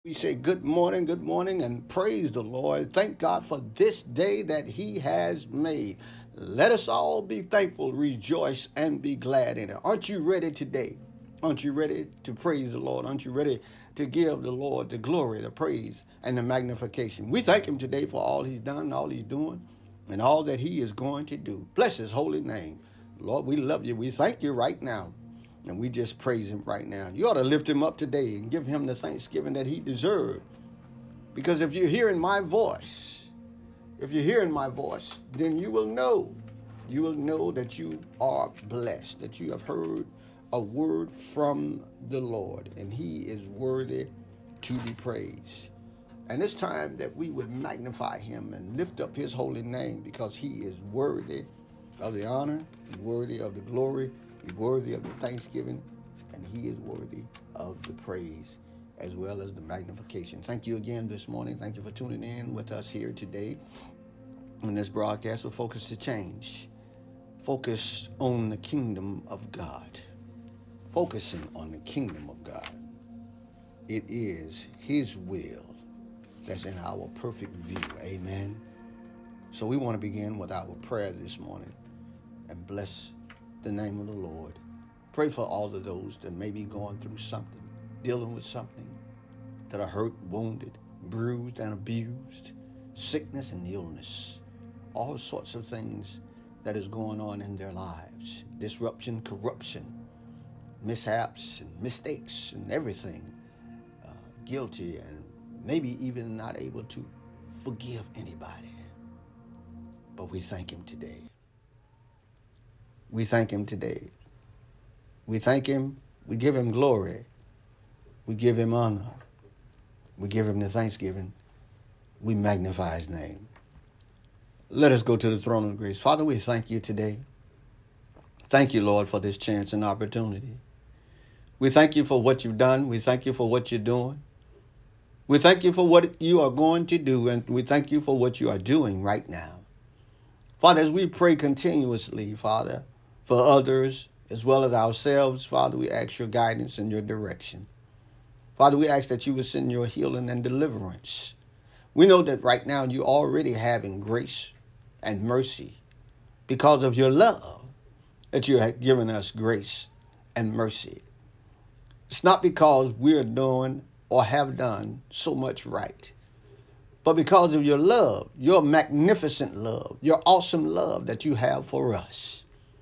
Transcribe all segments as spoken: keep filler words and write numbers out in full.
We say good morning, good morning, and praise the Lord. Thank God for this day that He has made. Let us all be thankful, rejoice, and be glad in it. Aren't you ready today? Aren't you ready to praise the Lord? Aren't you ready to give the Lord the glory, the praise, and the magnification? We thank Him today for all He's done, all He's doing, and all that He is going to do. Bless His holy name. Lord, we love you. We thank you right now. And we just praise Him right now. You ought to lift Him up today and give Him the thanksgiving that He deserved. Because if you're hearing my voice, if you're hearing my voice, then you will know, you will know that you are blessed, that you have heard a word from the Lord, and He is worthy to be praised. And it's time that we would magnify Him and lift up His holy name, because He is worthy of the honor, He's worthy of the glory, He's worthy of the thanksgiving, and He is worthy of the praise as well as the magnification. Thank you again this morning. Thank you for tuning in with us here today on this broadcast of Focus to Change. Focus on the kingdom of God. Focusing on the kingdom of God. It is His will that's in our perfect view. Amen. So we want to begin with our prayer this morning and bless the name of the Lord. Pray for all of those that may be going through something, dealing with something, that are hurt, wounded, bruised, and abused, sickness and illness, all sorts of things that is going on in their lives, disruption, corruption, mishaps and mistakes and everything, uh, guilty and maybe even not able to forgive anybody. But we thank Him today. We thank Him today. We thank Him. We give Him glory. We give Him honor. We give Him the thanksgiving. We magnify His name. Let us go to the throne of grace. Father, we thank You today. Thank You, Lord, for this chance and opportunity. We thank You for what You've done. We thank You for what You're doing. We thank You for what You are going to do, and we thank You for what You are doing right now. Father, as we pray continuously, Father, for others as well as ourselves, Father, we ask Your guidance and Your direction. Father, we ask that You would send Your healing and deliverance. We know that right now You're already having grace and mercy because of Your love, that You have given us grace and mercy. It's not because we're doing or have done so much right, but because of Your love, Your magnificent love, Your awesome love that You have for us.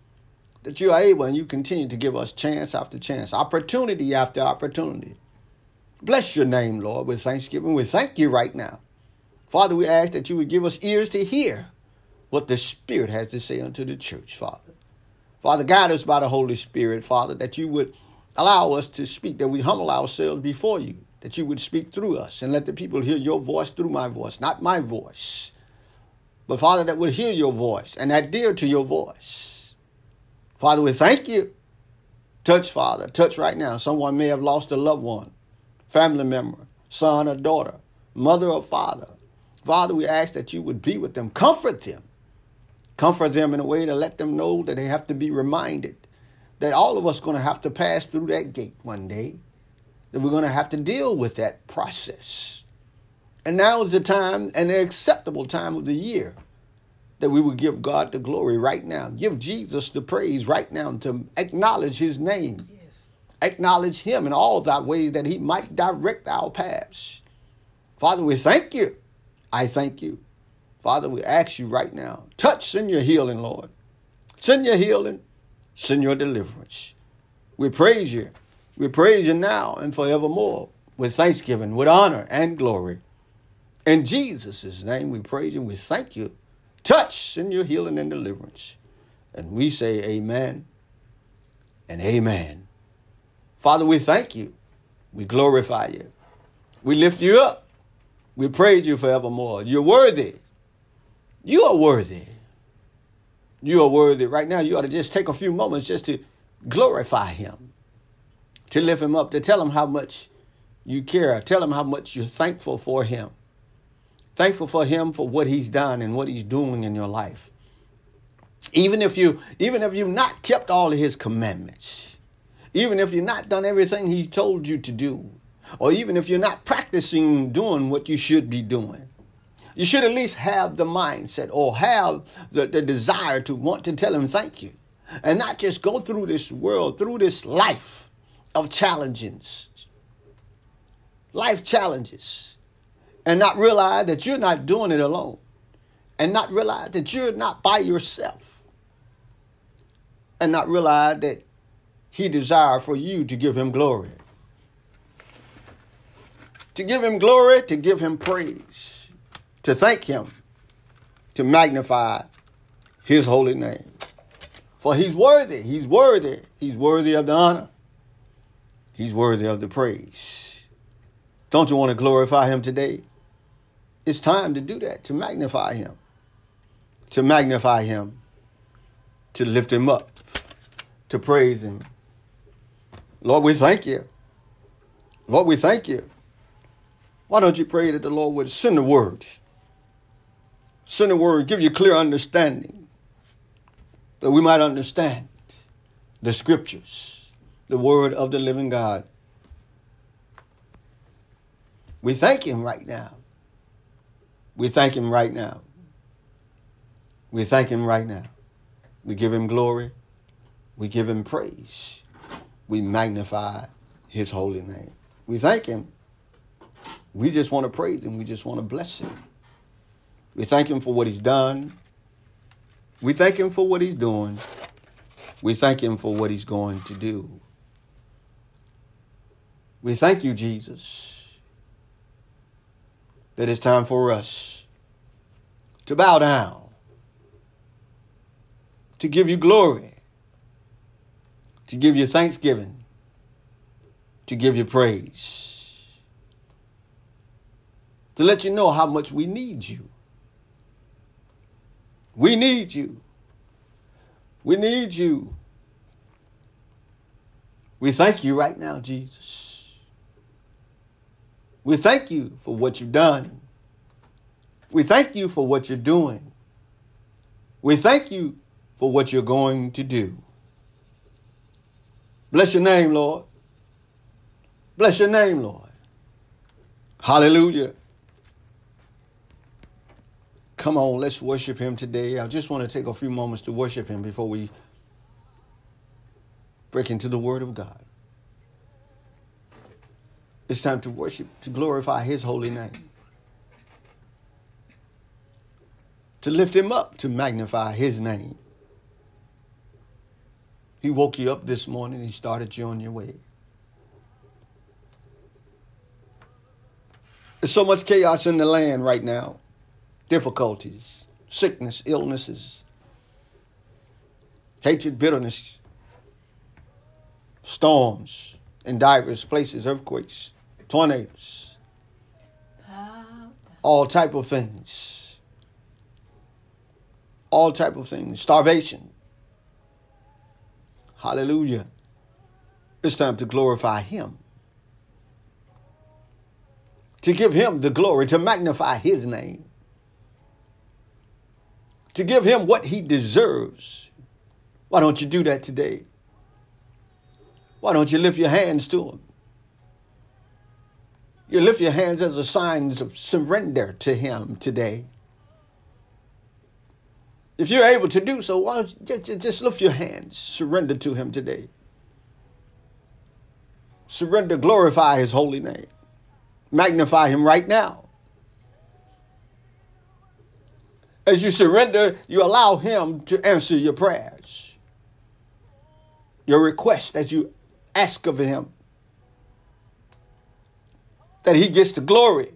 That You are able and You continue to give us chance after chance, opportunity after opportunity. Bless Your name, Lord, with thanksgiving. We thank You right now. Father, we ask that You would give us ears to hear what the Spirit has to say unto the church, Father. Father, guide us by the Holy Spirit, Father, that You would allow us to speak, that we humble ourselves before You, that You would speak through us and let the people hear Your voice through my voice, not my voice. But, Father, that would hear Your voice and adhere to Your voice. Father, we thank You. Touch, Father. Touch right now. Someone may have lost a loved one, family member, son or daughter, mother or father. Father, we ask that You would be with them. Comfort them. Comfort them in a way to let them know that they have to be reminded that all of us are going to have to pass through that gate one day, that we're going to have to deal with that process. And now is the time and the acceptable time of the year that we would give God the glory right now. Give Jesus the praise right now, to acknowledge His name. Yes. Acknowledge Him in all thy ways, that He might direct our paths. Father, we thank You. I thank You. Father, we ask You right now, touch, send Your healing, Lord. Send Your healing. Send Your deliverance. We praise You. We praise You now and forevermore with thanksgiving, with honor and glory. In Jesus' name we praise You. We thank You. Touch, send Your healing and deliverance. And we say amen and amen. Father, we thank You. We glorify You. We lift You up. We praise You forevermore. You're worthy. You are worthy. You are worthy. Right now, you ought to just take a few moments just to glorify Him, to lift Him up, to tell Him how much you care. Tell Him how much you're thankful for Him. Thankful for Him for what He's done and what He's doing in your life. Even if you, even if you've not kept all of His commandments, even if you've not done everything He told you to do, or even if you're not practicing doing what you should be doing, you should at least have the mindset or have the, the desire to want to tell him thank you, and not just go through this world, through this life of challenges, life challenges, and not realize that you're not doing it alone, and not realize that you're not by yourself, and not realize that he desires for you to give him glory. To give him glory, to give him praise, to thank him, to magnify his holy name. For he's worthy, he's worthy, he's worthy of the honor. He's worthy of the praise. Don't you want to glorify him today? It's time to do that, to magnify him, to magnify him, to lift him up, to praise him. Lord, we thank you. Lord, we thank you. Why don't you pray that the Lord would send the word? Send the word, give you clear understanding, that we might understand the scriptures, the word of the living God. We thank him right now. We thank him right now. We thank him right now. We give him glory. We give him praise. We magnify his holy name. We thank him. We just want to praise him. We just want to bless him. We thank him for what he's done. We thank him for what he's doing. We thank him for what he's going to do. We thank you, Jesus, that it's time for us to bow down, to give you glory, to give you thanksgiving, to give you praise, to let you know how much we need you. We need you. We need you. We thank you right now, Jesus. We thank you for what you've done. We thank you for what you're doing. We thank you for what you're going to do. Bless your name, Lord. Bless your name, Lord. Hallelujah. Come on, let's worship him today. I just want to take a few moments to worship him before we break into the word of God. It's time to worship, to glorify his holy name, to lift him up, to magnify his name. He woke you up this morning. He started you on your way. There's so much chaos in the land right now. Difficulties, sickness, illnesses, hatred, bitterness, storms in diverse places, earthquakes, tornadoes, all type of things, all type of things, starvation. Hallelujah. It's time to glorify him, to give him the glory, to magnify his name, to give him what he deserves. Why don't you do that today? Why don't you lift your hands to him? You lift your hands as a sign of surrender to him today. If you're able to do so, why don't you just, just lift your hands, surrender to him today. Surrender, glorify his holy name. Magnify him right now. As you surrender, you allow him to answer your prayers, your request as you ask of him, that he gets the glory.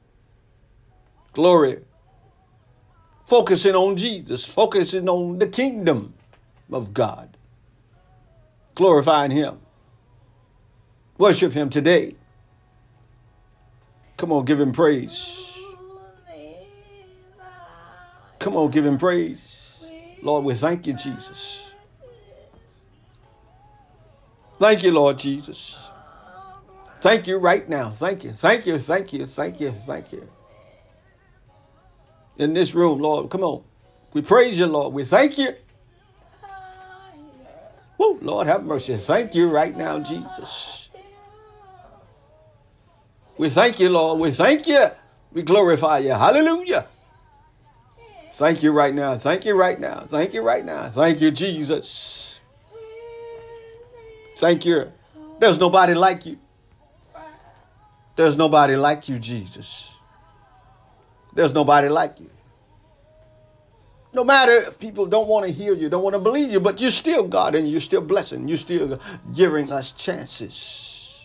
Glory. Focusing on Jesus, focusing on the kingdom of God, glorifying him. Worship him today. Come on, give him praise. Come on, give him praise. Lord, we thank you, Jesus. Thank you, Lord Jesus. Thank you right now. Thank you. Thank you. Thank you. Thank you. Thank you. In this room, Lord, come on. We praise you, Lord. We thank you. Woo, Lord, have mercy. Thank you right now, Jesus. We thank you, Lord. We thank you. We glorify you. Hallelujah. Thank you right now. Thank you right now. Thank you right now. Thank you, Jesus. Thank you. There's nobody like you. There's nobody like you, Jesus. There's nobody like you. No matter if people don't want to hear you, don't want to believe you, but you're still God and you're still blessing. You're still giving us chances.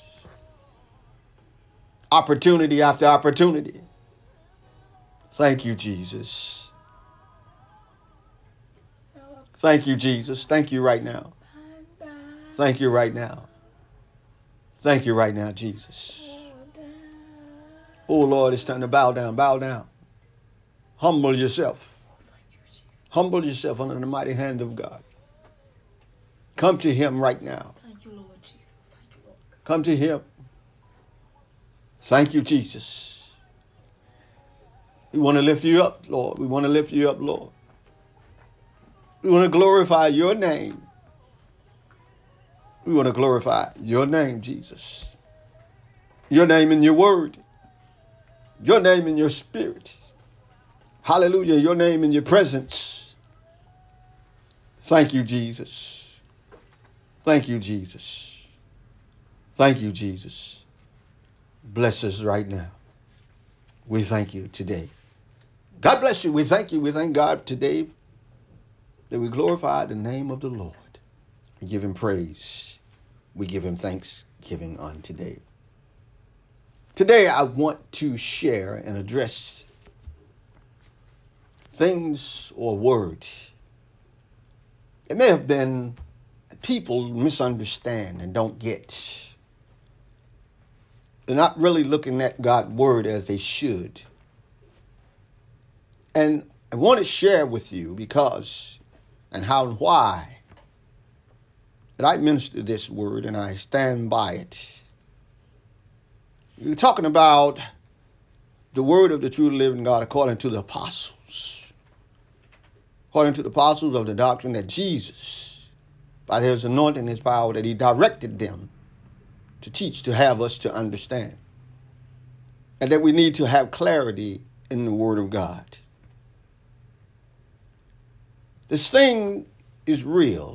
Opportunity after opportunity. Thank you, Jesus. Thank you, Jesus. Thank you right now. Thank you right now. Thank you right now, Jesus. Oh, Lord, it's time to bow down. Bow down. Humble yourself. Humble yourself under the mighty hand of God. Come to him right now. Thank you, Lord Jesus. Thank you, Lord. Come to him. Thank you, Jesus. We want to lift you up, Lord. We want to lift you up, Lord. We want to glorify your name. We want to glorify your name, Jesus. Your name in your word. Your name in your spirit. Hallelujah. Your name in your presence. Thank you, Jesus. Thank you, Jesus. Thank you, Jesus. Bless us right now. We thank you today. God bless you. We thank you. We thank God today that we glorify the name of the Lord. We give him praise. We give him thanksgiving on today. Today, I want to share and address things or words. It may have been people misunderstand and don't get. They're not really looking at God's word as they should. And I want to share with you because and how and why that I minister this word and I stand by it. You're talking about the word of the true living God according to the apostles. According to the apostles of the doctrine that Jesus, by his anointing, his power, that he directed them to teach, to have us to understand. And that we need to have clarity in the word of God. This thing is real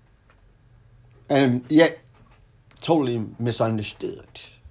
and yet totally misunderstood.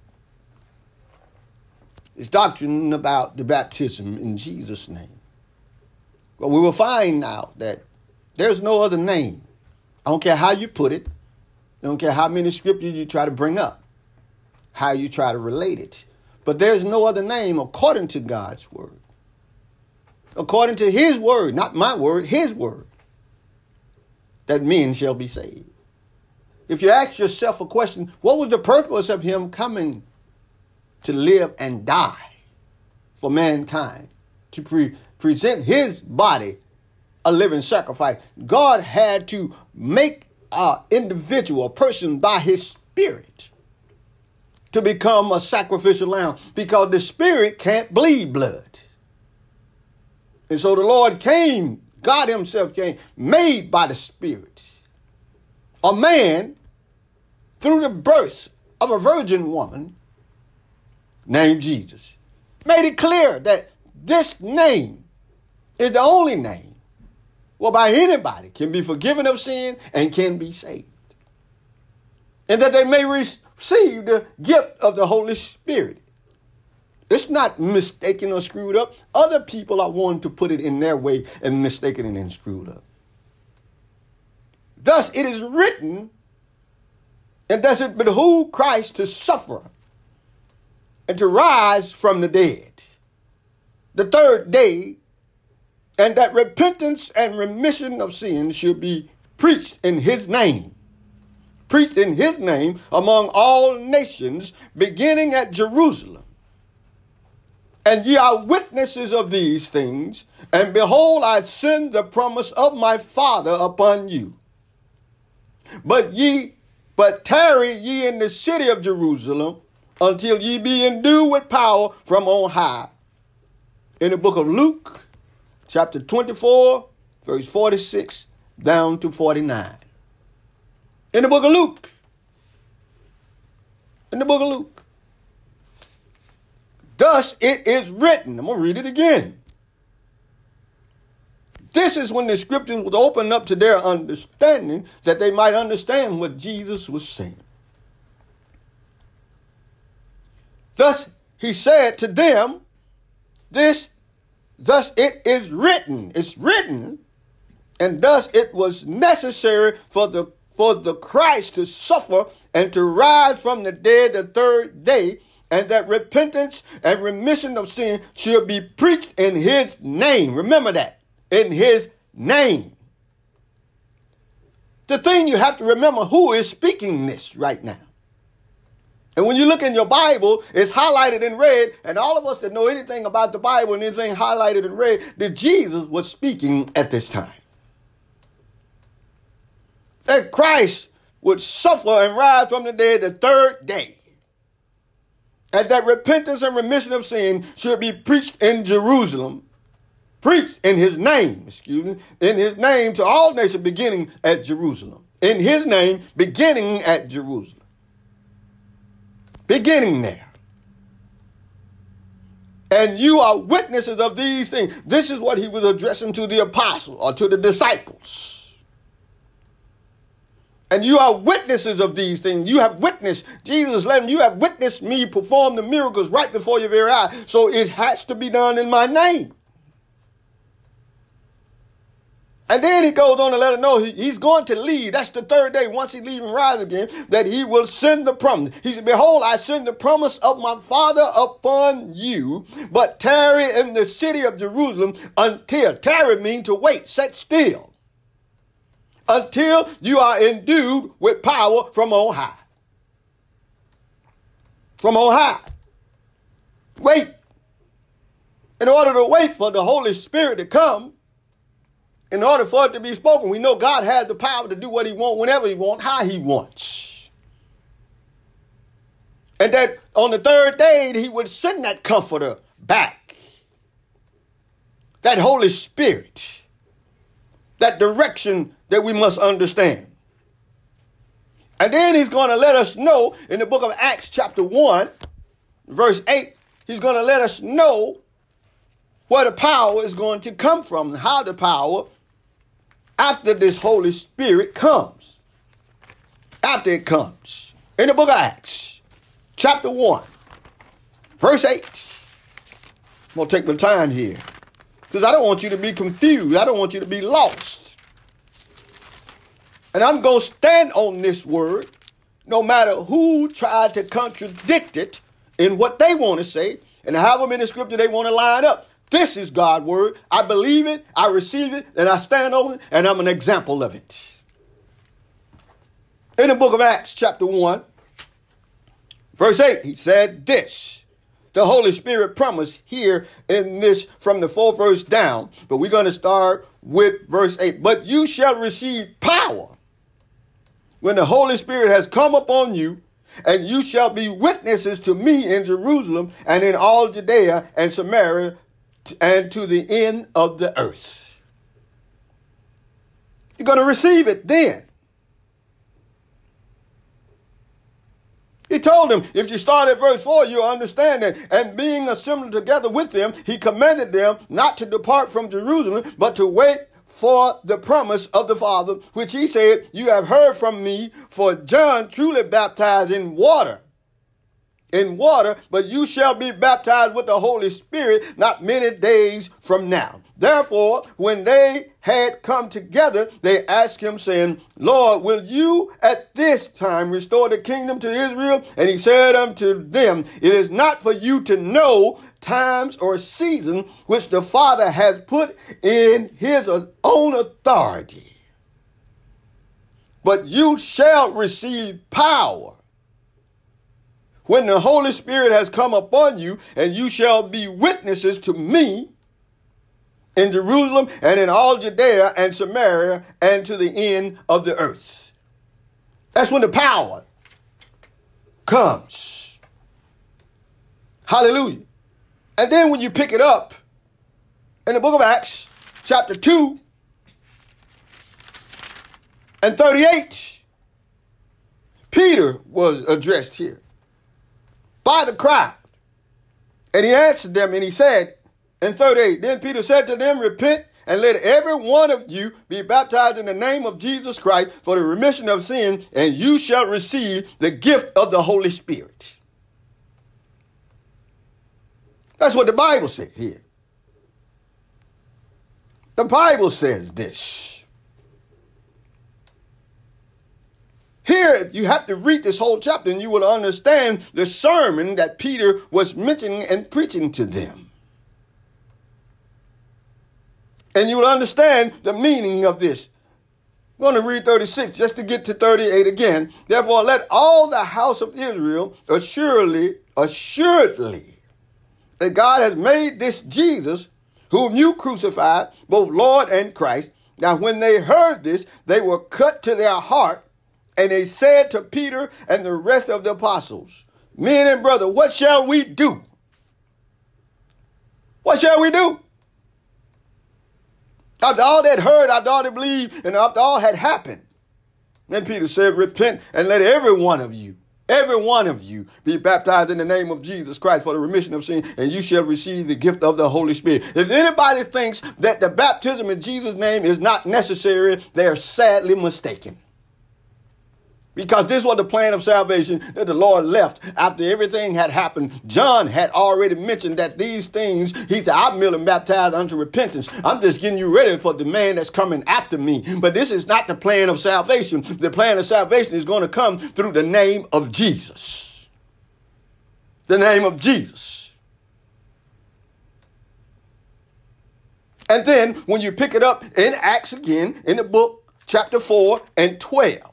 It's doctrine about the baptism in Jesus' name. But we will find out that there's no other name. I don't care how you put it. I don't care how many scriptures you try to bring up, how you try to relate it. But there's no other name according to God's word. According to his word, not my word, his word, that men shall be saved. If you ask yourself a question, what was the purpose of him coming to live and die for mankind, to pre- present his body a living sacrifice? God had to make an individual, a person by his spirit to become a sacrificial lamb because the spirit can't bleed blood. And so the Lord came, God himself came, made by the spirit, a man through the birth of a virgin woman named Jesus. Made it clear that this name is the only name whereby anybody can be forgiven of sin and can be saved. And that they may receive the gift of the Holy Spirit. It's not mistaken or screwed up. Other people are wanting to put it in their way and mistaken it and screwed up. Thus it is written, and does it behoove Christ to suffer and to rise from the dead the third day, and that repentance and remission of sins should be preached in his name. Preached in his name among all nations, beginning at Jerusalem. And ye are witnesses of these things, and behold, I send the promise of my Father upon you. But ye, but tarry ye in the city of Jerusalem, until ye be endued with power from on high. In the book of Luke, chapter twenty-four, verse forty-six down to forty-nine. In the book of Luke. In the book of Luke. thus it is written. I'm going to read it again. This is when the scriptures was opened up to their understanding, that they might understand what Jesus was saying. Thus he said to them, this, thus it is written. It's written, and thus it was necessary for the for the Christ to suffer and to rise from the dead the third day, and that repentance and remission of sin should be preached in his name. Remember that. In his name. The thing you have to remember, who is speaking this right now. And when you look in your Bible, it's highlighted in red. And all of us that know anything about the Bible and anything highlighted in red, that Jesus was speaking at this time. That Christ would suffer and rise from the dead the third day. And that repentance and remission of sin should be preached in Jerusalem. Preached in his name, excuse me, in his name to all nations beginning at Jerusalem. In his name beginning at Jerusalem. Beginning there. And you are witnesses of these things. This is what he was addressing to the apostles or to the disciples. And you are witnesses of these things. You have witnessed, Jesus let him, you have witnessed me perform the miracles right before your very eyes. So it has to be done in my name. And then he goes on to let us know he, he's going to leave. That's the third day. Once he leaves and rise again, that he will send the promise. He said, behold, I send the promise of my Father upon you, but tarry in the city of Jerusalem until. Tarry means to wait, sit still. Until you are endued with power from on high. From on high. Wait. In order to wait for the Holy Spirit to come, in order for it to be spoken, we know God has the power to do what he wants, whenever he wants, how he wants. And that on the third day, he would send that comforter back. That Holy Spirit. That direction that we must understand. And then he's going to let us know in the book of Acts chapter one, verse eight, he's going to let us know where the power is going to come from and how the power after this Holy Spirit comes. After it comes. In the book of Acts, chapter one, verse eight. I'm going to take my time here. Because I don't want you to be confused. I don't want you to be lost. And I'm going to stand on this word, no matter who tried to contradict it in what they want to say, and however many scripture they want to line up. This is God's word. I believe it, I receive it, and I stand on it, and I'm an example of it. In the book of Acts, chapter one, verse eight, he said this. The Holy Spirit promised here in this from the fourth verse down, but we're going to start with verse eight. But you shall receive power when the Holy Spirit has come upon you, and you shall be witnesses to me in Jerusalem and in all Judea and Samaria and to the end of the earth. You're going to receive it then. He told them, if you start at verse four, you'll understand that. And being assembled together with them, he commanded them not to depart from Jerusalem, but to wait for the promise of the Father, which he said, you have heard from me, for John truly baptized in water. In water, but you shall be baptized with the Holy Spirit not many days from now. Therefore, when they had come together, they asked him, saying, Lord, will you at this time restore the kingdom to Israel? And he said unto them, it is not for you to know times or seasons which the Father has put in his own authority. But you shall receive power when the Holy Spirit has come upon you, and you shall be witnesses to me in Jerusalem and in all Judea and Samaria and to the end of the earth. That's when the power comes. Hallelujah. And then when you pick it up in the book of Acts, chapter two and thirty-eight, Peter was addressed here by the crowd. And he answered them and he said, in thirty-eight, then Peter said to them, repent and let every one of you be baptized in the name of Jesus Christ for the remission of sin, and you shall receive the gift of the Holy Spirit. That's what the Bible said here. The Bible says this. Here, you have to read this whole chapter and you will understand the sermon that Peter was mentioning and preaching to them. And you will understand the meaning of this. I'm going to read thirty-six just to get to thirty-eight again. Therefore, let all the house of Israel assuredly, assuredly, that God has made this Jesus, whom you crucified, both Lord and Christ. Now, when they heard this, they were cut to their heart, and they said to Peter and the rest of the apostles, men and brothers, what shall we do? What shall we do? After all that heard, after all that believed, and after all had happened. Then Peter said, repent and let every one of you, every one of you be baptized in the name of Jesus Christ for the remission of sin, and you shall receive the gift of the Holy Spirit. If anybody thinks that the baptism in Jesus' name is not necessary, they're sadly mistaken. Because this was the plan of salvation that the Lord left after everything had happened. John had already mentioned that these things, he said, I'm merely baptized unto repentance. I'm just getting you ready for the man that's coming after me. But this is not the plan of salvation. The plan of salvation is going to come through the name of Jesus. The name of Jesus. And then when you pick it up in Acts again, in the book, chapter four and twelve.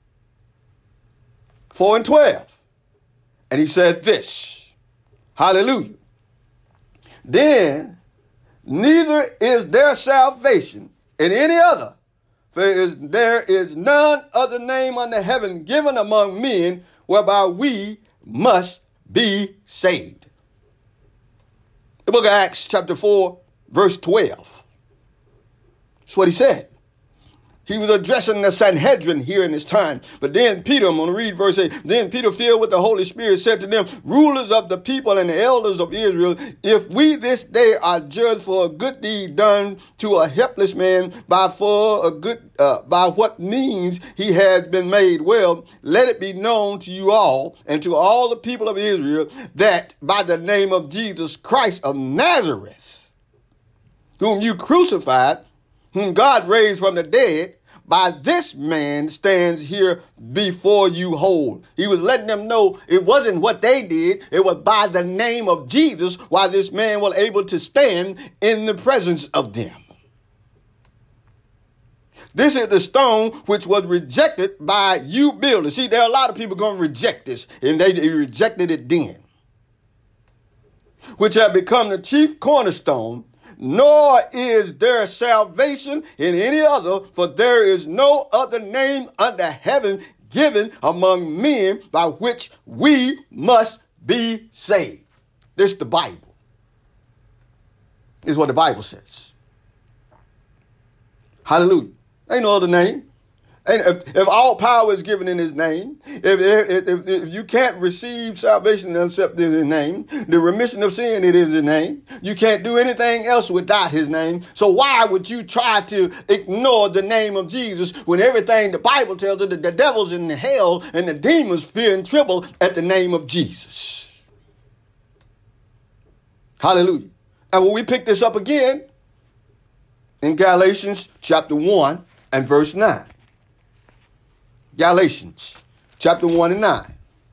four and twelve. And he said this, hallelujah. Then neither is there salvation in any other, for is, there is none other name under heaven given among men whereby we must be saved. The book of Acts chapter four, verse twelve. That's what he said. He was addressing the Sanhedrin here in this time. But then Peter, I'm going to read verse eight. Then Peter, filled with the Holy Spirit, said to them, rulers of the people and the elders of Israel, if we this day are judged for a good deed done to a helpless man by for a good uh, by what means he has been made well, let it be known to you all and to all the people of Israel that by the name of Jesus Christ of Nazareth, whom you crucified, whom God raised from the dead, by this man stands here before you whole. He was letting them know it wasn't what they did. It was by the name of Jesus why this man was able to stand in the presence of them. This is the stone which was rejected by you builders. See, there are a lot of people going to reject this, and they, they rejected it then. Which have become the chief cornerstone. Nor is there salvation in any other, for there is no other name under heaven given among men by which we must be saved. This is the Bible. This is what the Bible says. Hallelujah. Ain't no other name. And if, if all power is given in his name, if, if, if, if you can't receive salvation except in his name, the remission of sin, it is his name. You can't do anything else without his name. So why would you try to ignore the name of Jesus when everything the Bible tells us that the devils in the hell and the demons fear and tremble at the name of Jesus? Hallelujah. And when we pick this up again in Galatians chapter one and verse nine. Galatians chapter one and nine.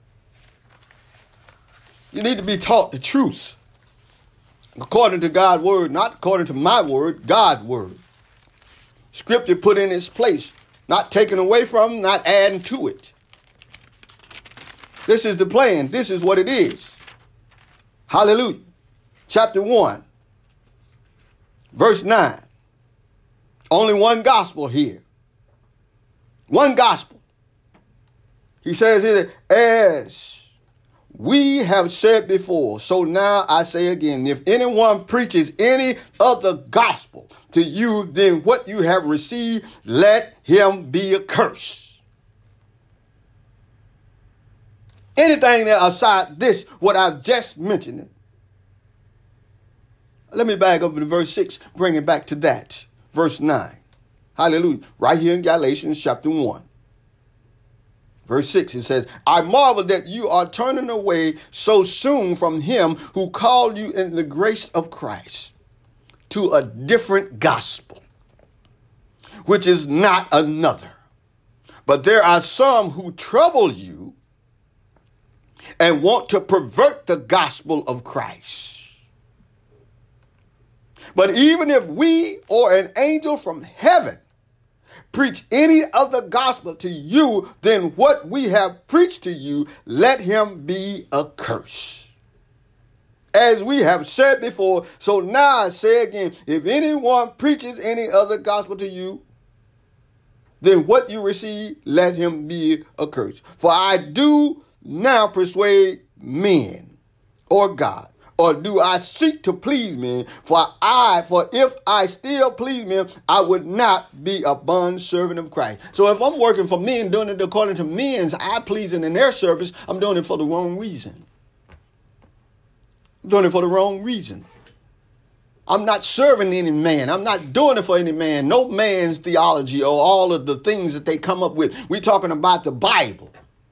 You need to be taught the truth according to God's word, not according to my word, God's word. Scripture put in its place, not taken away from, not adding to it. This is the plan. This is what it is. Hallelujah. Chapter one, verse nine. Only one gospel here. One gospel. He says here, as we have said before, so now I say again, if anyone preaches any other gospel to you than what you have received, let him be accursed. Anything that aside this, what I've just mentioned, Let me back up to verse six, bring it back to that. Verse nine. Hallelujah. Right here in Galatians chapter one. Verse six, it says, I marvel that you are turning away so soon from him who called you in the grace of Christ to a different gospel, which is not another. But there are some who trouble you and want to pervert the gospel of Christ. But even if we or an angel from heaven preach any other gospel to you than what we have preached to you, let him be accursed. As we have said before, so now I say again, if anyone preaches any other gospel to you than what you receive, let him be accursed. For I do now persuade men or God, or do I seek to please men? For I, for if I still please men, I would not be a bondservant of Christ. So if I'm working for men, doing it according to men's eye pleasing in their service, I'm doing it for the wrong reason. I'm doing it for the wrong reason. I'm not serving any man. I'm not doing it for any man. No man's theology or all of the things that they come up with. We're talking about the Bible.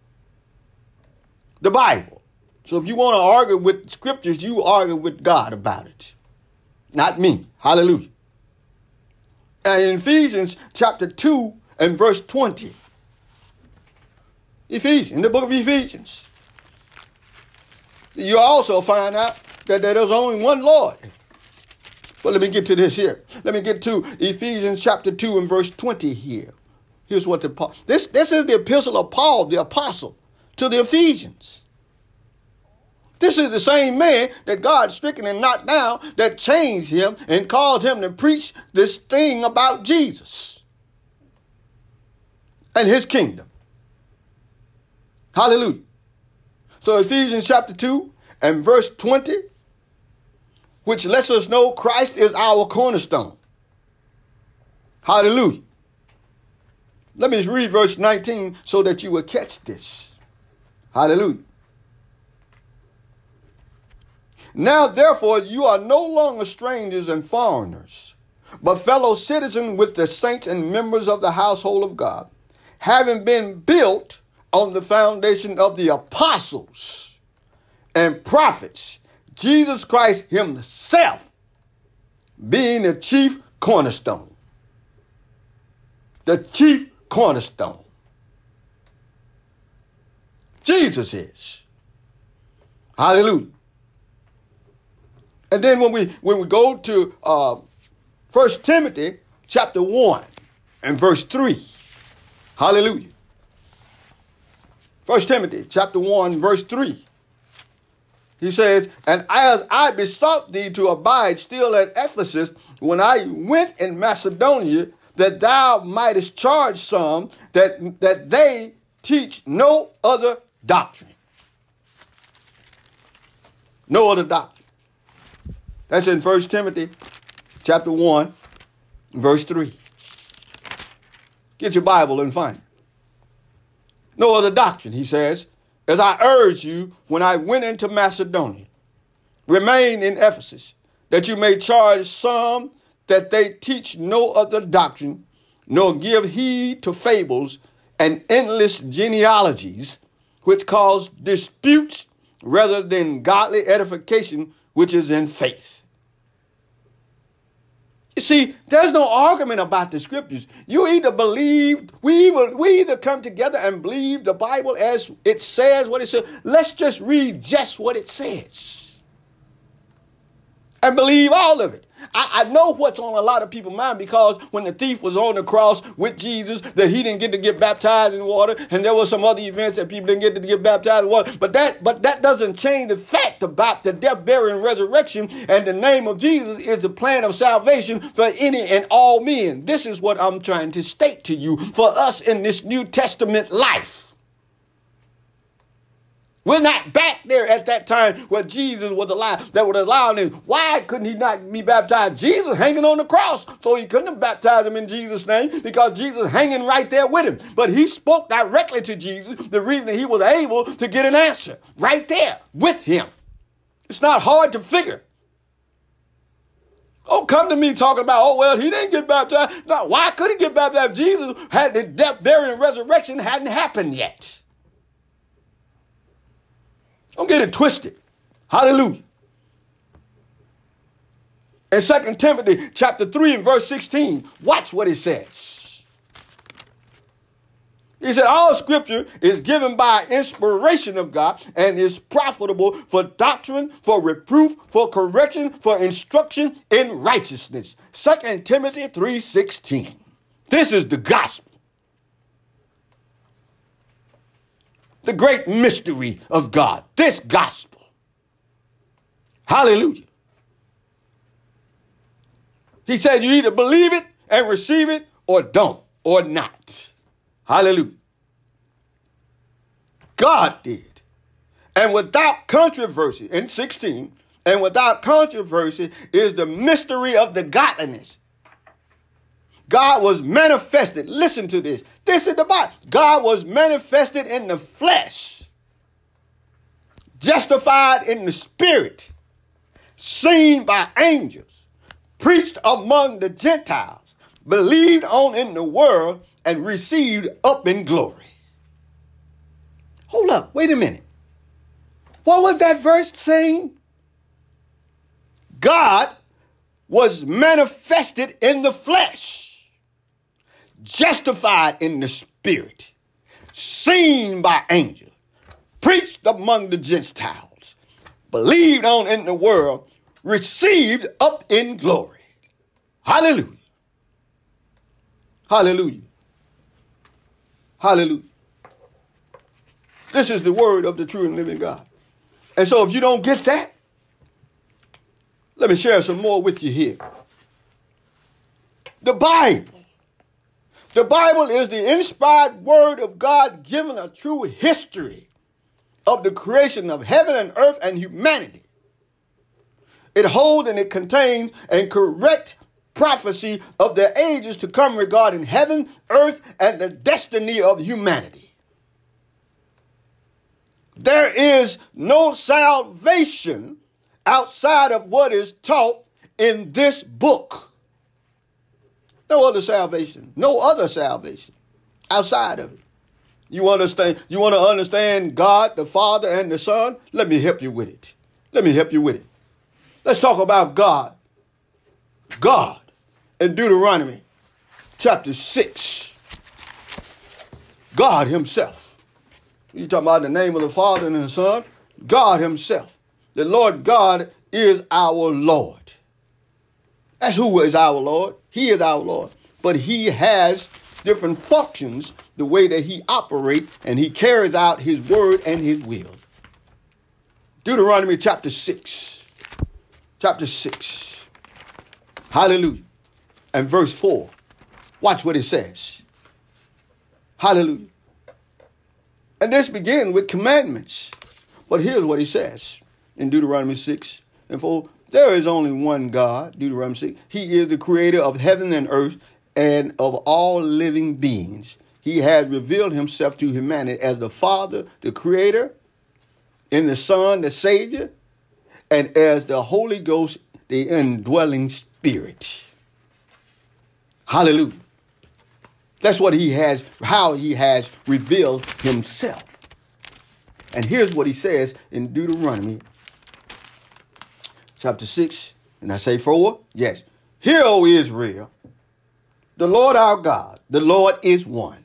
The Bible. So if you want to argue with scriptures, you argue with God about it. Not me. Hallelujah. And in Ephesians chapter two and verse twenty. Ephesians, in the book of Ephesians. You also find out that there's only one Lord. But let me get to this here. Let me get to Ephesians chapter two and verse twenty here. Here's what the this this is the epistle of Paul, the apostle, to the Ephesians. This is the same man that God stricken and knocked down, that changed him and called him to preach this thing about Jesus and his kingdom. Hallelujah. So Ephesians chapter two and verse twenty, which lets us know Christ is our cornerstone. Hallelujah. Let me read verse nineteen so that you will catch this. Hallelujah. Now, therefore, you are no longer strangers and foreigners, but fellow citizens with the saints and members of the household of God, having been built on the foundation of the apostles and prophets, Jesus Christ himself being the chief cornerstone. The chief cornerstone. Jesus is. Hallelujah. And then when we when we go to uh, First Timothy chapter one and verse three. Hallelujah. First Timothy chapter one verse three. He says, and as I besought thee to abide still at Ephesus when I went in Macedonia, that thou mightest charge some that, that they teach no other doctrine. No other doctrine. That's in First Timothy chapter one, verse three. Get your Bible and find it. No other doctrine, he says, as I urged you when I went into Macedonia. Remain in Ephesus, that you may charge some that they teach no other doctrine, nor give heed to fables and endless genealogies, which cause disputes rather than godly edification, which is in faith. You see, there's no argument about the scriptures. You either believe, we either, we either come together and believe the Bible as it says what it says. Let's just read just what it says and believe all of it. I, I know what's on a lot of people's mind, because when the thief was on the cross with Jesus, that he didn't get to get baptized in water, and there were some other events that people didn't get to get baptized in water. But that, but that doesn't change the fact about the death, burial, and resurrection. And the name of Jesus is the plan of salvation for any and all men. This is what I'm trying to state to you for us in this New Testament life. We're not back there at that time where Jesus was alive, that would allow him. Why couldn't he not be baptized? Jesus hanging on the cross, so he couldn't have baptized him in Jesus' name, because Jesus hanging right there with him. But he spoke directly to Jesus, the reason that he was able to get an answer right there with him. It's not hard to figure. Oh, come to me talking about, oh, well, he didn't get baptized. No, why could he get baptized? Jesus had the death, burial, and resurrection hadn't happened yet. Don't get it twisted. Hallelujah. In Second Timothy chapter three and verse sixteen, watch what it says. He said, all scripture is given by inspiration of God and is profitable for doctrine, for reproof, for correction, for instruction in righteousness. Second Timothy three sixteen. This is the gospel. The great mystery of God. This gospel. Hallelujah. He said you either believe it and receive it or don't or not. Hallelujah. God did. And without controversy, in sixteen, and without controversy is the mystery of the godliness. God was manifested. Listen to this. This is the Bible. God was manifested in the flesh, justified in the spirit, seen by angels, preached among the Gentiles, believed on in the world, and received up in glory. Hold up, wait a minute. What was that verse saying? God was manifested in the flesh, justified in the spirit, seen by angels, preached among the Gentiles, believed on in the world, received up in glory. Hallelujah. Hallelujah. Hallelujah. This is the word of the true and living God. And so if you don't get that, let me share some more with you here. The Bible. The Bible is the inspired word of God given a true history of the creation of heaven and earth and humanity. It holds and it contains a correct prophecy of the ages to come regarding heaven, earth, and the destiny of humanity. There is no salvation outside of what is taught in this book. No other salvation. No other salvation outside of it. You understand? You want to understand God, the Father, and the Son? Let me help you with it. Let me help you with it. Let's talk about God. God in Deuteronomy chapter six. God himself. You talking about the name of the Father and the Son? God himself. The Lord God is our Lord. That's who is our Lord. He is our Lord. But he has different functions, the way that he operates, and he carries out his word and his will. Deuteronomy chapter six. Chapter six. Hallelujah. And verse four. Watch what it says. Hallelujah. And this begins with commandments. But here's what he says in Deuteronomy six and four. There is only one God, Deuteronomy six. He is the creator of heaven and earth and of all living beings. He has revealed himself to humanity as the Father, the creator, and the Son, the Savior, and as the Holy Ghost, the indwelling spirit. Hallelujah. That's what he has, how he has revealed himself. And here's what he says in Deuteronomy chapter six, and I say four, yes. Hear, O Israel, the Lord our God, the Lord is one.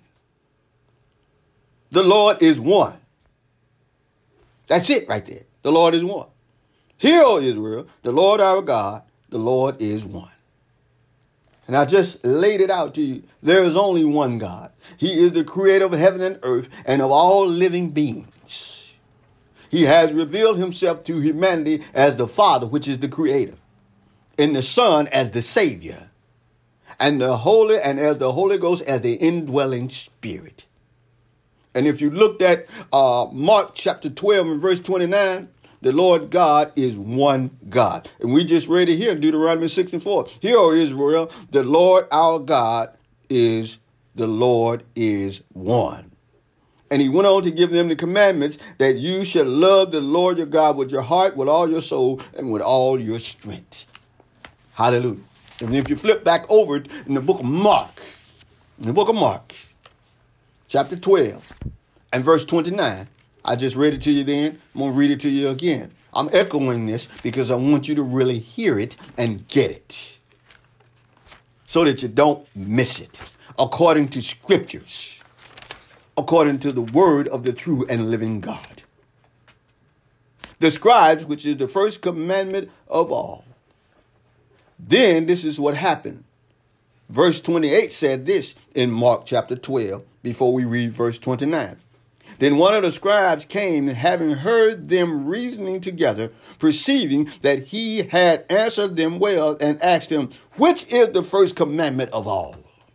The Lord is one. That's it right there. The Lord is one. Hear, O Israel, the Lord our God, the Lord is one. And I just laid it out to you. There is only one God. He is the creator of heaven and earth and of all living beings. He has revealed himself to humanity as the Father, which is the creator, and the Son as the Savior, and the Holy and as the Holy Ghost as the indwelling spirit. And if you looked at uh, Mark chapter twelve and verse twenty-nine, the Lord God is one God. And we just read it here in Deuteronomy six and four. Hear, O Israel, the Lord our God is the Lord is one. And he went on to give them the commandments that you shall love the Lord your God with your heart, with all your soul, and with all your strength. Hallelujah. And if you flip back over in the book of Mark, in the book of Mark, chapter twelve and verse twenty-nine, I just read it to you then. I'm going to read it to you again. I'm echoing this because I want you to really hear it and get it so that you don't miss it. According to scriptures, according to the word of the true and living God. The scribes, which is the first commandment of all. Then this is what happened. Verse twenty-eight said this in Mark chapter twelve, before we read verse twenty-nine. Then one of the scribes came, and having heard them reasoning together, perceiving that he had answered them well, and asked him, which is the first commandment of all?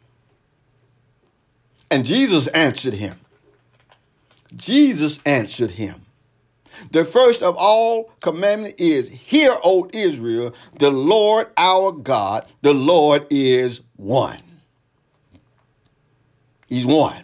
And Jesus answered him. Jesus answered him. The first of all commandment is, hear, O Israel, the Lord our God, the Lord is one. He's one.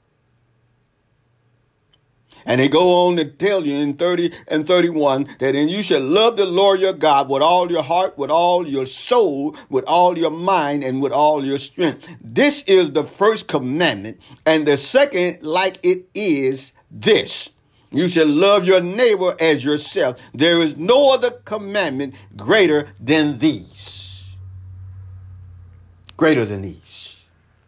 And they go on to tell you in thirty and thirty-one that and you shall love the Lord your God with all your heart, with all your soul, with all your mind, and with all your strength. This is the first commandment. And the second, like it is this. You shall love your neighbor as yourself. There is no other commandment greater than these. Greater than these.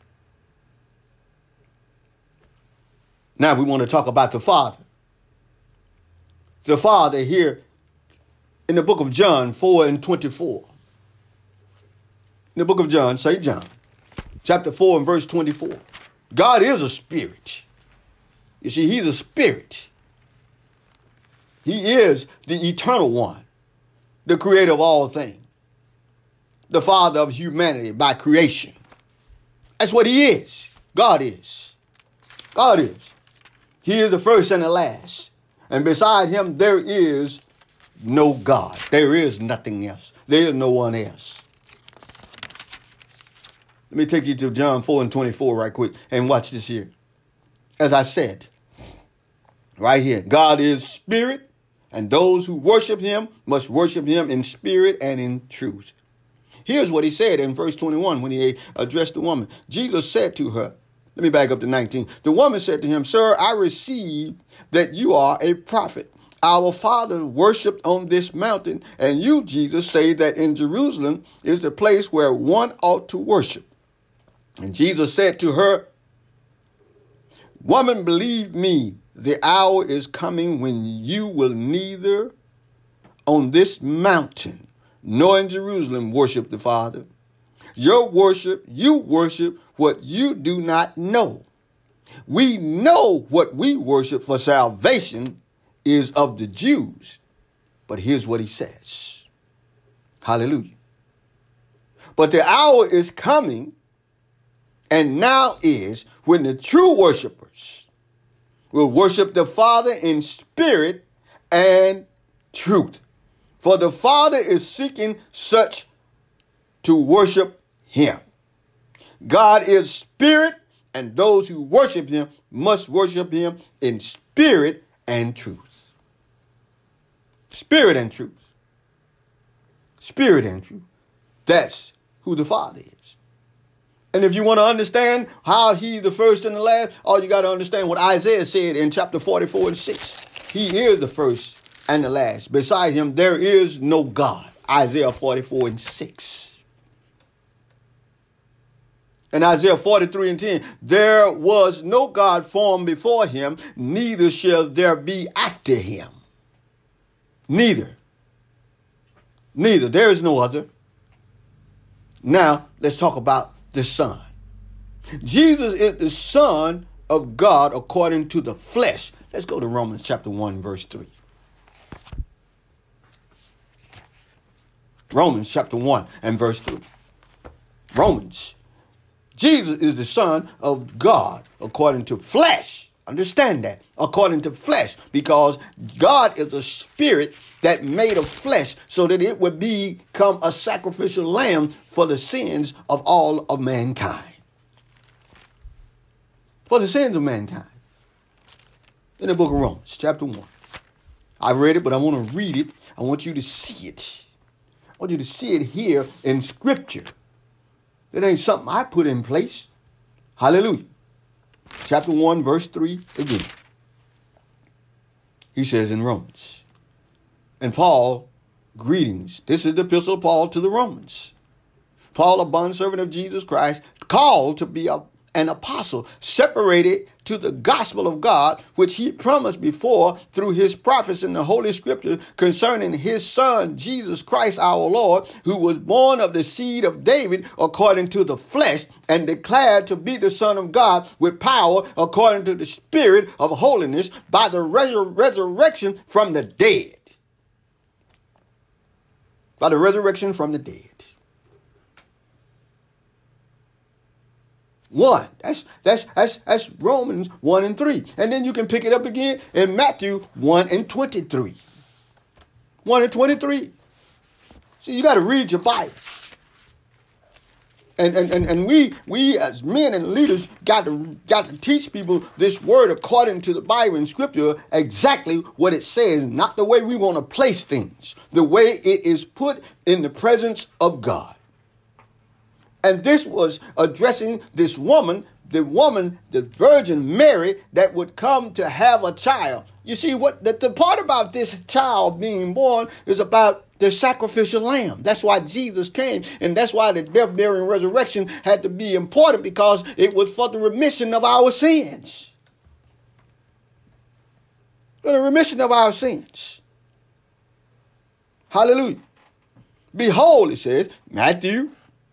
Now we want to talk about the Father. The Father here in the book of John four and twenty-four. In the book of John, say John, chapter four and verse twenty-four. God is a spirit. You see, he's a spirit. He is the eternal one, the creator of all things, the father of humanity by creation. That's what he is. God is. God is. He is the first and the last. And beside him, there is no God. There is nothing else. There is no one else. Let me take you to John four and twenty-four right quick and watch this here. As I said, right here, God is spirit, and those who worship him must worship him in spirit and in truth. Here's what he said in verse twenty-one when he addressed the woman. Jesus said to her, let me back up to nineteen. The woman said to him, sir, I receive that you are a prophet. Our father worshipped on this mountain, and you, Jesus, say that in Jerusalem is the place where one ought to worship. And Jesus said to her, woman, believe me, the hour is coming when you will neither on this mountain nor in Jerusalem worship the Father. Your worship, you worship what you do not know. We know what we worship, for salvation is of the Jews. But here's what he says. Hallelujah. But the hour is coming, and now is, when the true worshipers will worship the Father in spirit and truth. For the Father is seeking such to worship him. God is spirit, and those who worship him must worship him in spirit and truth. Spirit and truth. Spirit and truth. That's who the Father is. And if you want to understand how he's the first and the last, all you got to understand what Isaiah said in chapter forty-four and six. He is the first and the last. Beside him, there is no God. Isaiah forty-four and six. And Isaiah forty-three and ten, there was no God formed before him, neither shall there be after him. Neither. Neither. There is no other. Now, let's talk about the Son. Jesus is the Son of God according to the flesh. Let's go to Romans chapter one, verse three. Romans chapter one and verse three. Romans. Jesus is the Son of God according to flesh. Understand that. According to flesh. Because God is a spirit that made of flesh so that it would become a sacrificial lamb for the sins of all of mankind. For the sins of mankind. In the book of Romans, chapter one. I read it, but I want to read it. I want you to see it. want you to see it here in Scripture. It ain't something I put in place. Hallelujah. Chapter one, verse three again. He says in Romans. And Paul, greetings. This is the epistle of Paul to the Romans. Paul, a bondservant of Jesus Christ, called to be a, an apostle, separated to the gospel of God, which he promised before through his prophets in the Holy Scripture concerning his son, Jesus Christ our Lord, who was born of the seed of David according to the flesh and declared to be the Son of God with power according to the Spirit of holiness by the resur- resurrection from the dead. By the resurrection from the dead. One. That's that's that's that's Romans one and three. And then you can pick it up again in Matthew one and twenty-three. one and twenty-three. See, you got to read your Bible. And and, and, and we we as men and leaders got to got to teach people this word according to the Bible and Scripture, exactly what it says, not the way we want to place things, the way it is put in the presence of God. And this was addressing this woman, the woman, the Virgin Mary, that would come to have a child. You see, what the, the part about this child being born is about the sacrificial lamb. That's why Jesus came. And that's why the death, burial, and resurrection had to be important, because it was for the remission of our sins. For the remission of our sins. Hallelujah. Behold, it says, Matthew.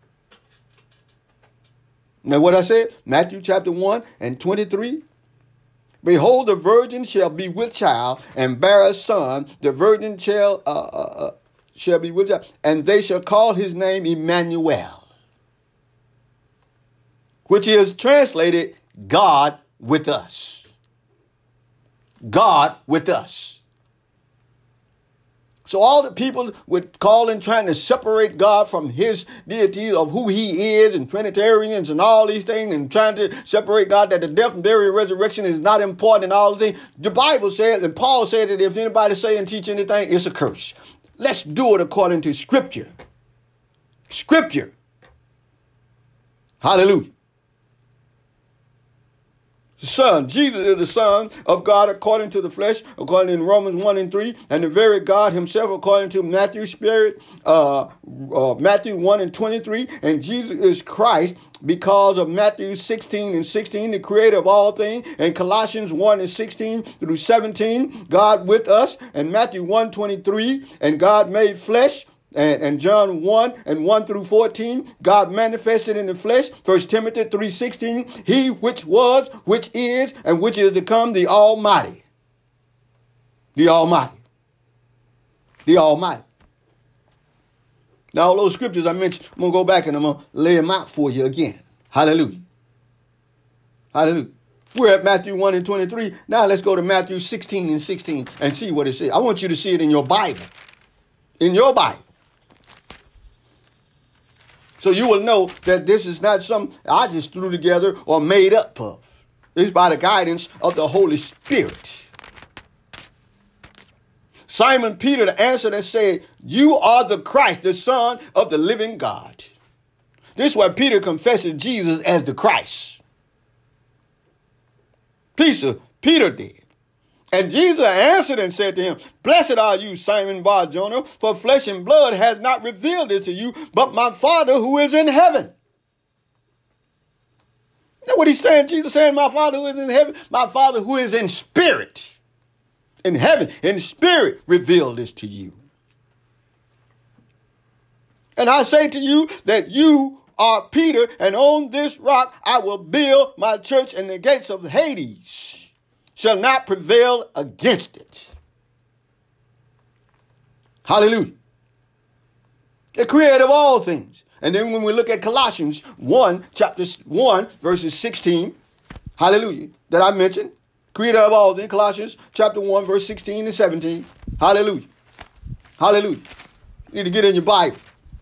Now what I said, Matthew chapter one and twenty-three. Behold, the virgin shall be with child and bear a son. The virgin shall, uh, uh, uh, shall be with child, and they shall call his name Emmanuel, which is translated God with us. God with us. So all the people would call in trying to separate God from his deity of who he is, and Trinitarians and all these things, and trying to separate God, that the death and burial and resurrection is not important and all the things. The Bible says, and Paul said that if anybody say and teach anything, it's a curse. Let's do it according to Scripture. Scripture. Hallelujah. The Son, Jesus is the Son of God according to the flesh, according to Romans one and three, and the very God himself according to Matthew's Spirit, uh, uh, Matthew one and twenty-three, and Jesus is Christ because of Matthew sixteen and sixteen, the creator of all things, and Colossians one and sixteen through seventeen, God with us, and Matthew one twenty-three, and God made flesh. And, and John one and one through fourteen, God manifested in the flesh. First Timothy three sixteen, he which was, which is, and which is to come, the Almighty. The Almighty. The Almighty. Now, all those scriptures I mentioned, I'm going to go back and I'm going to lay them out for you again. Hallelujah. Hallelujah. We're at Matthew one and twenty-three. Now let's go to Matthew sixteen and sixteen and see what it says. I want you to see it in your Bible. In your Bible. So you will know that this is not something I just threw together or made up of. It's by the guidance of the Holy Spirit. Simon Peter answered and said, you are the Christ, the Son of the living God. This is why Peter confesses Jesus as the Christ. Peter, Peter did. And Jesus answered and said to him, blessed are you, Simon Bar-Jonah, for flesh and blood has not revealed this to you, but my Father who is in heaven. You know what he's saying? Jesus saying, my Father who is in heaven, my Father who is in spirit, in heaven, in spirit, revealed this to you. And I say to you that you are Peter, and on this rock I will build my church, and the gates of Hades shall not prevail against it. Hallelujah. The creator of all things. And then when we look at Colossians one, chapter one, verses sixteen, hallelujah, that I mentioned, creator of all things, Colossians chapter one, verse sixteen and seventeen, hallelujah. Hallelujah. You need to get in your Bible.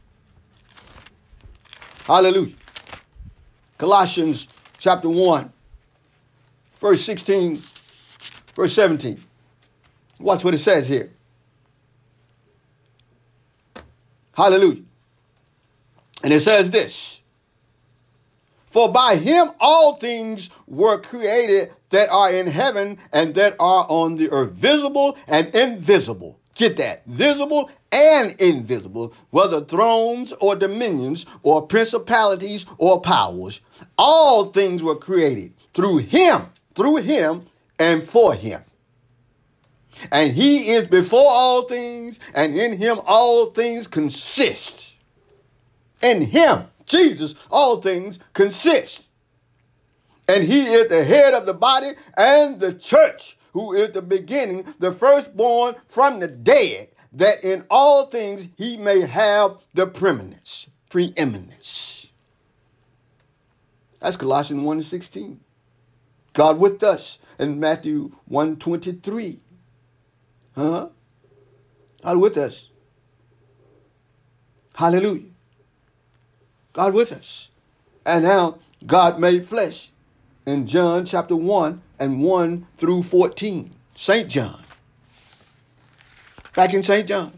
Hallelujah. Colossians chapter one, verse sixteen, verse seventeen. Watch what it says here. Hallelujah. And it says this. For by him all things were created that are in heaven and that are on the earth, visible and invisible. Get that. Visible and invisible, whether thrones or dominions or principalities or powers. All things were created through him, through him and for him. And he is before all things, and in him all things consist. In him, Jesus, all things consist. And he is the head of the body and the church, who is the beginning, the firstborn from the dead, that in all things he may have the preeminence, preeminence. That's Colossians one and sixteen. God with us in Matthew one twenty-three. Huh? God with us. Hallelujah. God with us. And now God made flesh in John chapter one and one through fourteen. Saint John. Back in Saint John.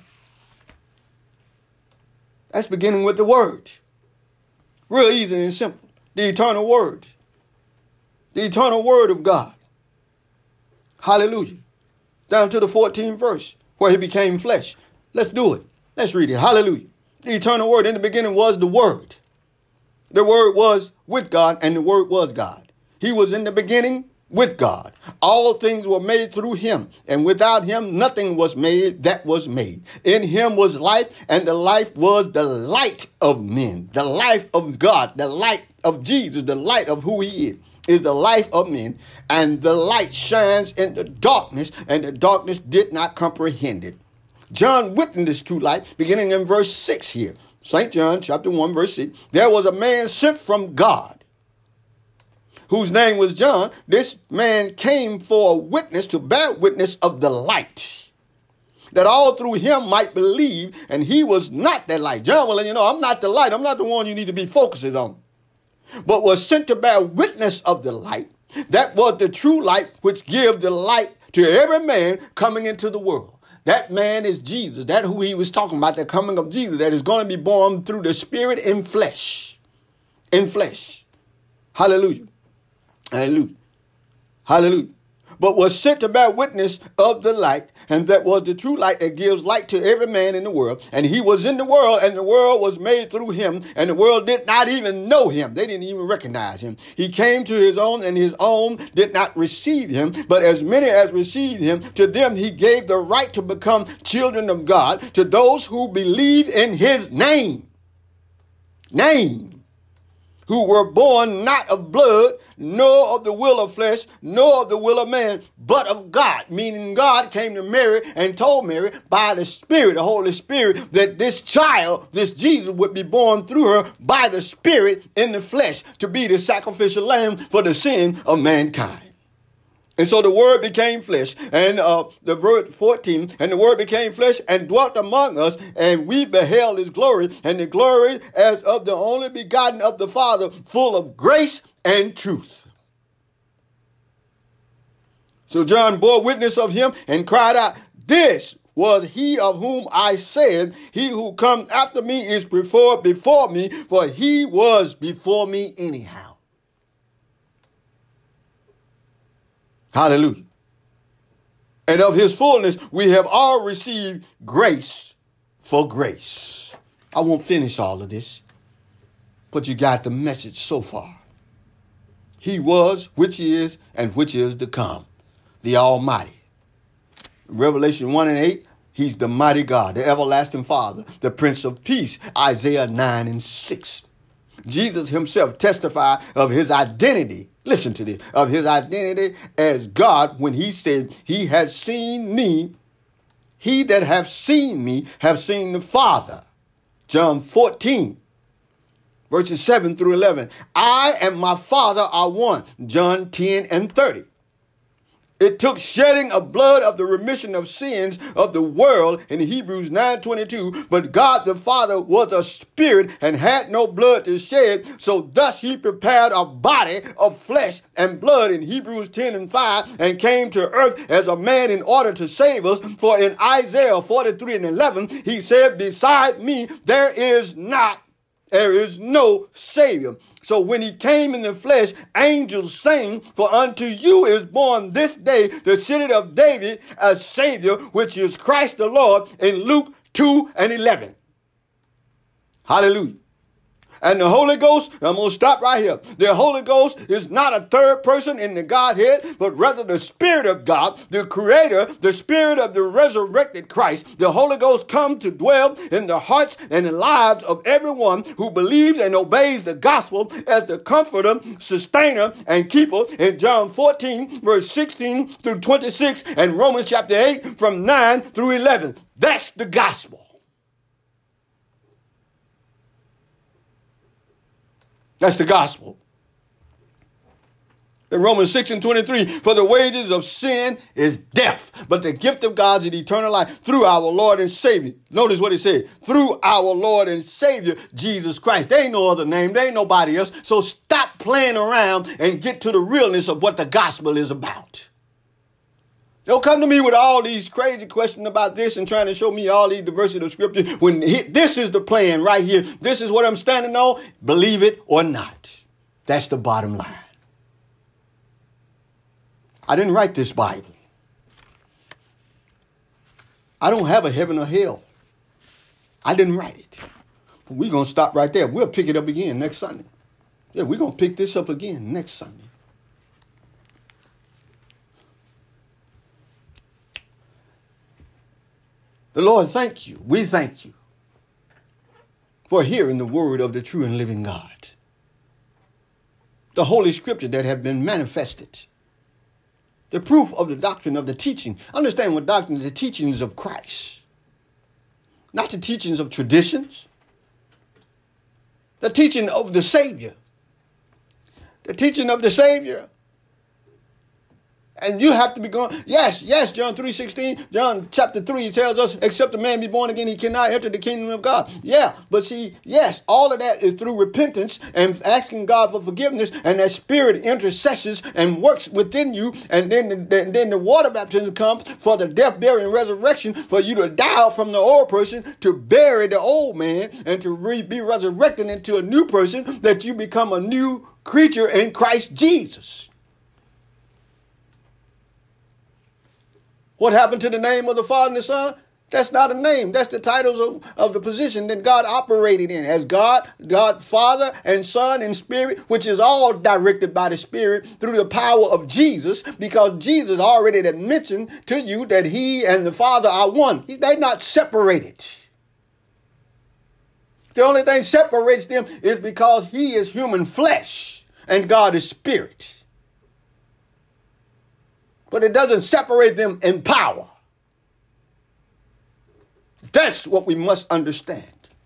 That's beginning with the word. Real easy and simple. The eternal word. The eternal word of God. Hallelujah. Down to the fourteenth verse where he became flesh. Let's do it. Let's read it. Hallelujah. The eternal word in the beginning was the word. The word was with God and the word was God. He was in the beginning with God. All things were made through him, and without him nothing was made that was made. In him was life, and the life was the light of men. The life of God, the light of Jesus, the light of who he is, is the life of men. And the light shines in the darkness, and the darkness did not comprehend it. John witnessed this true light, beginning in verse six here. Saint John chapter one, verse six. There was a man sent from God, whose name was John. This man came for a witness, to bear witness of the light, that all through him might believe. And he was not that light. John will let you know, I'm not the light. I'm not the one you need to be focused on, but was sent to bear witness of the light. That was the true light, which gives the light to every man coming into the world. That man is Jesus. That's who he was talking about, the coming of Jesus, that is going to be born through the Spirit in flesh. In flesh. Hallelujah. Hallelujah. Hallelujah. But was sent to bear witness of the light, and that was the true light that gives light to every man in the world. And he was in the world, and the world was made through him, and the world did not even know him. They didn't even recognize him. He came to his own, and his own did not receive him. But as many as received him, to them he gave the right to become children of God, to those who believe in his name. Name. Who were born not of blood, nor of the will of flesh, nor of the will of man, but of God. Meaning God came to Mary and told Mary by the Spirit, the Holy Spirit, that this child, this Jesus, would be born through her by the Spirit in the flesh, to be the sacrificial lamb for the sin of mankind. And so the word became flesh, and uh, the verse fourteen, and the word became flesh and dwelt among us, and we beheld his glory, and the glory as of the only begotten of the Father, full of grace and truth. So John bore witness of him and cried out, this was he of whom I said, he who comes after me is before, before me, for he was before me anyhow. Hallelujah. And of his fullness, we have all received grace for grace. I won't finish all of this, but you got the message so far. He was, which is, and which is to come, the Almighty. Revelation one and eight, he's the mighty God, the everlasting Father, the Prince of Peace, Isaiah nine and six. Jesus himself testified of his identity. Listen to this, of his identity as God, when he said, he has seen me. He that have seen me have seen the Father. John fourteen, verses seven through eleven. I and my Father are one. John ten and thirty. It took shedding of blood of the remission of sins of the world in Hebrews nine twenty-two. But God the Father was a spirit and had no blood to shed. So thus he prepared a body of flesh and blood in Hebrews ten and five and came to earth as a man in order to save us. For in Isaiah forty-three and eleven, he said, beside me, there is not, there is no Savior. So when he came in the flesh, angels sang, for unto you is born this day the city of David a Savior, which is Christ the Lord, in Luke two and eleven. Hallelujah. And the Holy Ghost, I'm going to stop right here. The Holy Ghost is not a third person in the Godhead, but rather the Spirit of God, the Creator, the Spirit of the resurrected Christ. The Holy Ghost come to dwell in the hearts and the lives of everyone who believes and obeys the gospel as the comforter, sustainer, and keeper in John fourteen, verse sixteen through twenty-six, and Romans chapter eight from nine through eleven. That's the gospel. That's the gospel. In Romans six and twenty-three, for the wages of sin is death, but the gift of God is eternal life through our Lord and Savior. Notice what he said, through our Lord and Savior, Jesus Christ. There ain't no other name. There ain't nobody else. So stop playing around and get to the realness of what the gospel is about. Don't come to me with all these crazy questions about this and trying to show me all these diversity of scripture when he, this is the plan right here. This is what I'm standing on. Believe it or not. That's the bottom line. I didn't write this Bible. I don't have a heaven or hell. I didn't write it. We're going to stop right there. We'll pick it up again next Sunday. Yeah, we're going to pick this up again next Sunday. The Lord, thank you. We thank you for hearing the word of the true and living God. The Holy Scripture that have been manifested. The proof of the doctrine of the teaching. Understand what doctrine? The teachings of Christ. Not the teachings of traditions. The teaching of the Savior. The teaching of the Savior. And you have to be going, yes, yes, John three sixteen, John chapter three tells us, except a man be born again, he cannot enter the kingdom of God. Yeah, but see, yes, all of that is through repentance and asking God for forgiveness, and that Spirit intercesses and works within you, and then the, then, then the water baptism comes for the death, burial, and resurrection, for you to die from the old person, to bury the old man, and to re- be resurrected into a new person, that you become a new creature in Christ Jesus. What happened to the name of the Father and the Son? That's not a name. That's the titles of, of the position that God operated in as God, God, Father and Son and Spirit, which is all directed by the Spirit through the power of Jesus, because Jesus already had mentioned to you that he and the Father are one. They're not separated. The only thing separates them is because he is human flesh and God is spirit. But it doesn't separate them in power. That's what we must understand.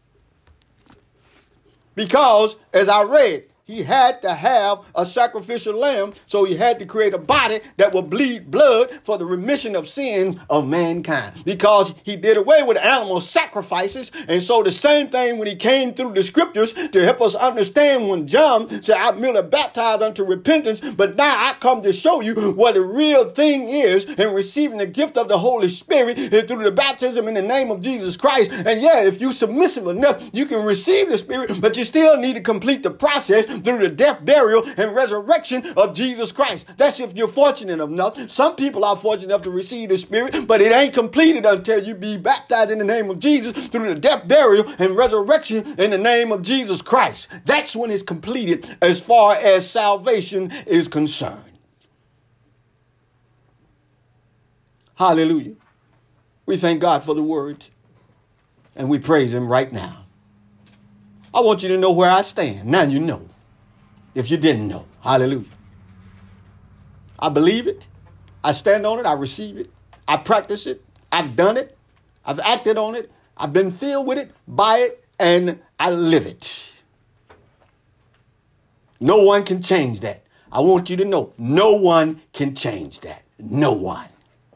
Because, as I read, he had to have a sacrificial lamb, so he had to create a body that will bleed blood for the remission of sins of mankind. Because he did away with animal sacrifices, and so the same thing when he came through the scriptures to help us understand when John said, I merely baptized unto repentance, but now I come to show you what the real thing is in receiving the gift of the Holy Spirit and through the baptism in the name of Jesus Christ. And yeah, if you're submissive enough, you can receive the Spirit, but you still need to complete the process through the death, burial, and resurrection of Jesus Christ. That's if you're fortunate enough. Some people are fortunate enough to receive the Spirit, but it ain't completed until you be baptized in the name of Jesus through the death, burial, and resurrection in the name of Jesus Christ. That's when it's completed as far as salvation is concerned. Hallelujah. We thank God for the word, and we praise him right now. I want you to know where I stand. Now you know. If you didn't know. Hallelujah. I believe it. I stand on it. I receive it. I practice it. I've done it. I've acted on it. I've been filled with it, by it, and I live it. No one can change that. I want you to know no one can change that. No one.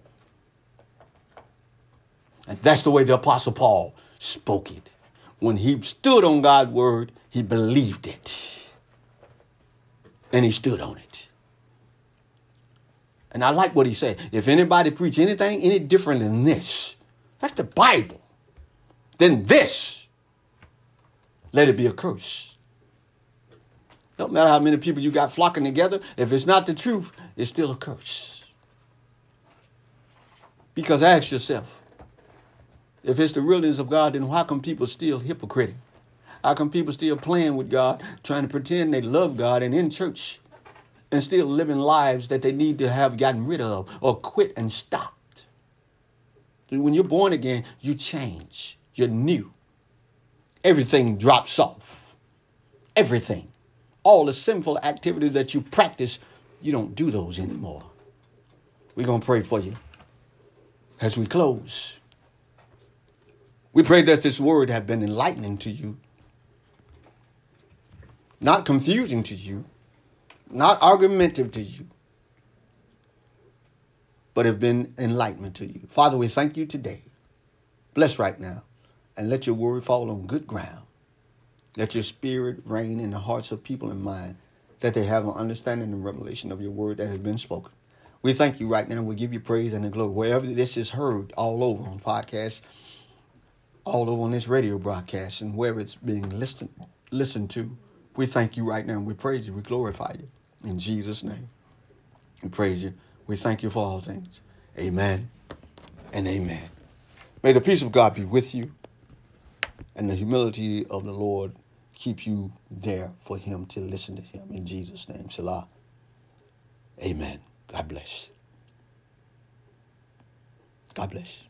And that's the way the Apostle Paul spoke it. When he stood on God's word, he believed it. And he stood on it. And I like what he said. If anybody preach anything any different than this, that's the Bible, then this, let it be a curse. Don't matter how many people you got flocking together. If it's not the truth, it's still a curse. Because ask yourself, if it's the realness of God, then how come people still hypocritic? How come people still playing with God, trying to pretend they love God and in church, and still living lives that they need to have gotten rid of or quit and stopped? When you're born again, you change. You're new. Everything drops off. Everything. All the sinful activities that you practice, you don't do those anymore. We're going to pray for you as we close. We pray that this word have been enlightening to you, not confusing to you, not argumentative to you, but have been enlightenment to you. Father, we thank you today. Bless right now, and let your word fall on good ground. Let your spirit reign in the hearts of people and mind, that they have an understanding and revelation of your word that has been spoken. We thank you right now. We give you praise and the glory. Wherever this is heard, all over on podcasts, all over on this radio broadcast, and wherever it's being listened, listened to, we thank you right now. We praise you. We glorify you. In Jesus' name, we praise you. We thank you for all things. Amen and amen. May the peace of God be with you, and the humility of the Lord keep you there for him to listen to him. In Jesus' name, Selah. Amen. God bless. God bless.